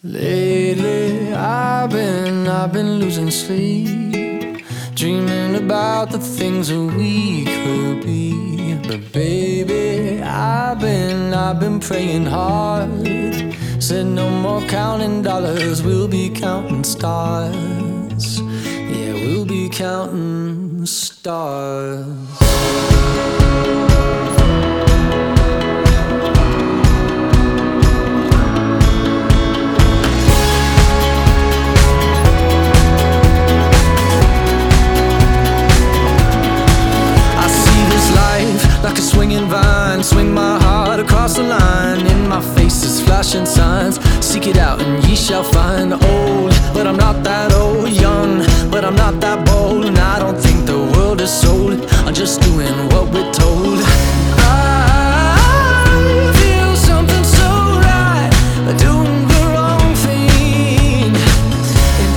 Lately I've been losing sleep, dreaming about the things that we could be. But baby, I've been praying hard. Said no more counting dollars, we'll be counting stars. Yeah, we'll be counting stars. Like a swinging vine, swing my heart across the line. In my face is flashing signs, seek it out and ye shall find. Old, but I'm not that old. Young, but I'm not that bold. And I don't think the world is sold, I'm just doing what we're told. I feel something so right, doing the wrong thing. And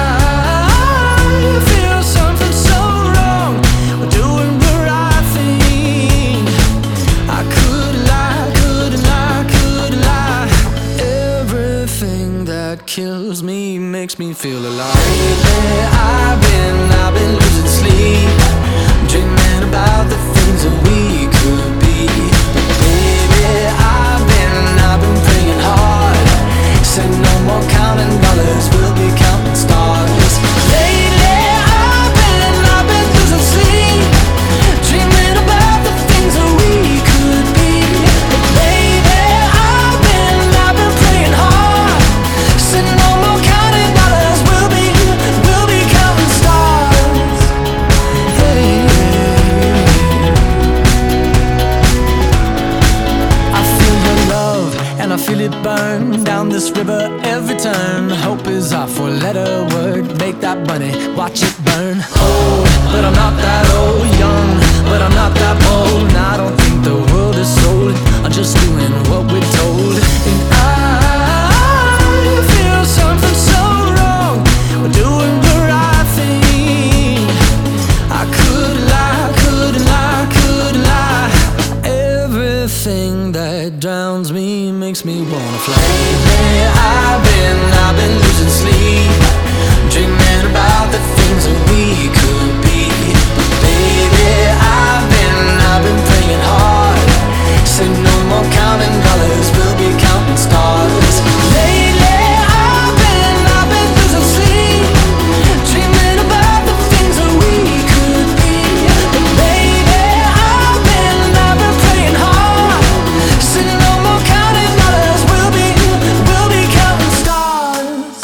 I feel something so wrong, doing the right thing. I could lie, couldn't lie, couldn't lie. Everything that kills me makes me feel alive. Lately I've been losing sleep, dreaming about the things that we could be. But baby, I've been praying hard. Said no more counting dollars, we'll be counting stars. Lately I've been losing sleep, dreaming about the things that we could be. But baby, I've been praying hard. Said no more counting dollars, we'll be counting stars. Hey, I feel your love and I feel it burn down this river every turn. Hope is our four-letter word. Make that money, watch it burn. Old, but I'm not that old. Young, but I'm not that bold. And I don't think the world is sold, I'm just doing what we're told. And I feel something so wrong, we're doing the right thing. I could lie, couldn't lie, couldn't lie. Everything that drowns me makes me wanna fly. Lately I've been losing sleep, dreaming about the things that we could be. But baby, I've been praying hard. Said no more counting dollars, we'll be counting stars. Lately I've been losing sleep, dreaming about the things that we could be. But baby, I've been praying hard. Said no more counting dollars, we'll be counting stars.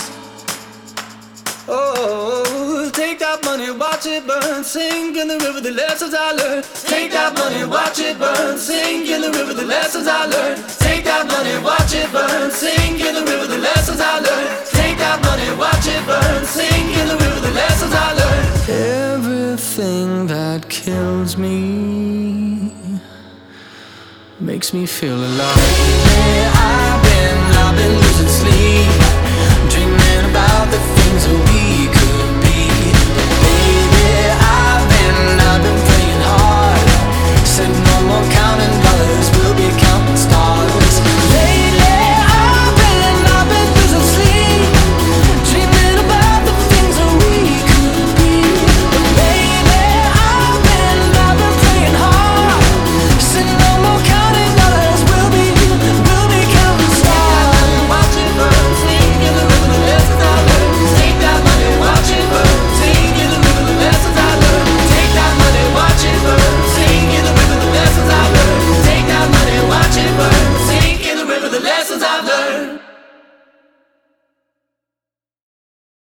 Oh, take that money, watch it burn, sink in the river, the lessons I learned. Take that money, watch it burn, sink in the river, the lessons I learned. Take that money, watch it burn, sink in the river, the lessons I learned. Take that money, watch it burn, sink in the river, the lessons I learned. Everything that kills me makes me feel alive. Lately I've been losing sleep, dreaming about the things that we could be. But baby, I've been praying hard. Said no more counting dollars, we'll be counting stars. Lately I've been losing sleep, dreaming about the things that we could be. But baby, I've been praying hard. Said no more counting dollars, we'll be counting stars. Watch it burn, sink in the river, the lessons I learned. Take that money, watch it burn, sink in the river, the lessons I learned. Take that money, watch it burn, sink in the river, the lessons I learned. Take that money, watch it burn, sink in the river, the lessons I learned.